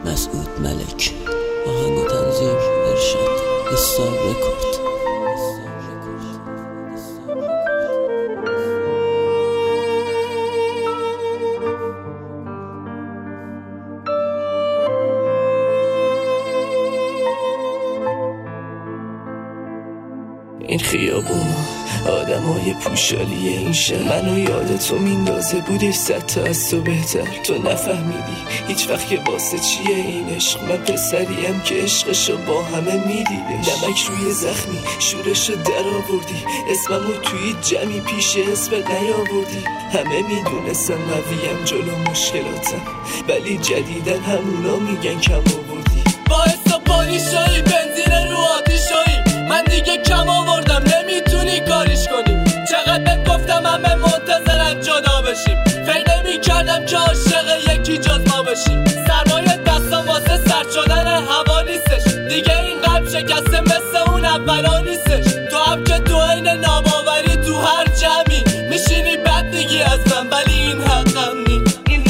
مسعود ملک. آهنگ و تنظیم ارشاد استار رکورد. این خیابونا آدمای پوشالی این شهر منو یاد تو میندازه بودش 100 تا از تو بهتر. تو نفهمیدی هیچ وقت که واسه چیه این عشق. من پسریم که عشقشو با همه میدیدش. نمک روی زخمی شورشو در آوردی. اسممو توی جمعی پیش اسمت نیاوردی. همه میدونستن قویم جلو مشکلاتم، ولی جدیدن همونا میگن کم آوردی. باعث پالیشایی بنزین رو آتیشایی. من دیگه کم آوردم نمیتونی کاریش کنی. چقدر بهت گفتم همه منتظرن جدا بشیم. فکر نمی کردم که عاشق یکی جز ما بشیم. سرمایه دستان واسه سرد شدن هوا نیستش. دیگه این قلب شکسته مثل اون اولا نیستش. تو هم که تو این ناباوری تو هر جمعی میشینی بد میگی از من، ولی این حقم نی.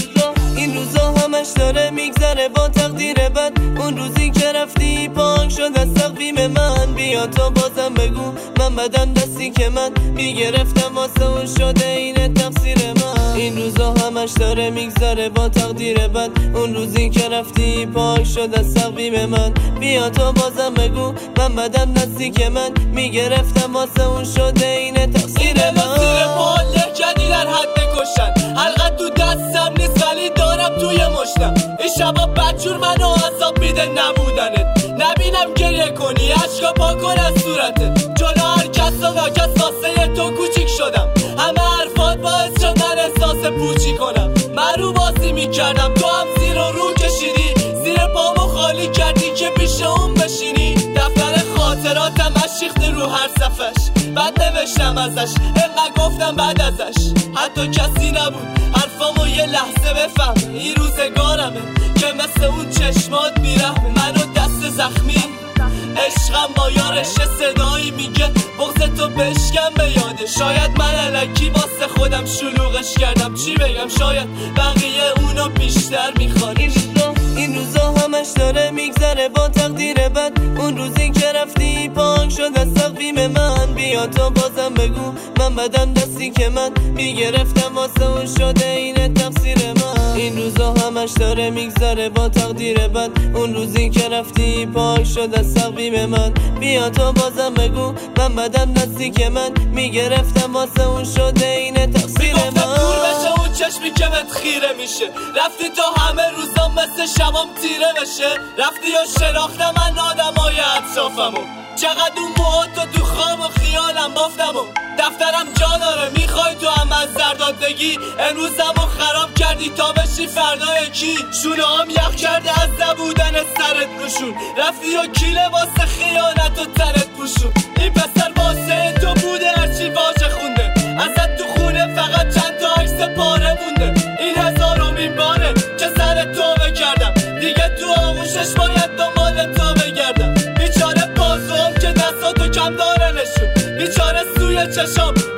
این روزا همش داره میگذره با تقدیر بد. اون روزی که رفتی پاک شد از تقویم من. بیا تو بازم بگو من بدم دستی که من میگرفتم واسه اون شده این تقصیر من. این روزا همش داره میگذره با تقدیر بد. اون روزی که رفتی پاک شد از تقویم من. بیا تو بازم بگو من بدم دستی که من میگرفتم واسه اون شده این تقصیر من. مسیر پاله کردی در حد کشتن. حلقت تو دستم نیست ولی دارم توی مشتم. این شبا بدجور منو عذاب میده نبودنت. نبینم گریه کنی عشقا پا کن از صورتت. جلو هر کس و ناکس واسه تو کوچیک شدم. همه حرفات باعث شد من احساس پوچی کنم. من رو بازی میکردم تو هم زیر و رو کشیدی. زیر پامو خالی کردی که پیش اون بشینی. دفتر خاطراتم اشیخته رو هر صفحش. بعد نوشتم ازش اینقدر گفتم بعد ازش. حتی کسی نبود حرفامو یه لحظه بفهم. این روزگارمه که مثل اون چشمات میرم. منو دست زخمی عشقم با یارش صدایی میگه بغض تو بشکم به یاده. شاید من الکی واسه خودم شلوغش کردم. چی بگم شاید بقیه اونو بیشتر میخوان. این روزا همش داره میگذره با تقدیر بد. اون روزی که رفتی پاک شد از تقویم من. بیا تو بازم بگو من بدم دستی که من میگرفتم واسه اون شده این تقصیر من. این روزا همش داره میگذره با تقدیر بد. اون روزی که رفتی پاک شد از تقویم من. بیا تو بازم بگو من بدم دستی که من میگرفتم واسه اون شده این تقصیر من. دور بشه اون چشمی که بهت خیره میشه. رفتی تا همه روزا مثل شبام تیره بشه. رفتی و شناختم من آدمای اطرافمو. چقدر اون موهاتو تو خواب و خیالم بافتمو. دفترم جا داره میخوای تو هم از زرداد بگی. امروزمو خراب کردی تا بشی فردا یکی. شونه هم یخ کرده از نبودن سرت روشون. رفتی و کی لباس خیانت و تنت پوشون. این پسر واسه تو بوده هرچی واژه خونده. ازت تو خونه فقط چند تا عکس پاره مونده. این هزارمین باره که سر تو بکردم. دیگه تو آغوشش باید دنبال تو بگردم. بیچاره بازم که دستاتو کم داره نشون. بیچاره سوی چشام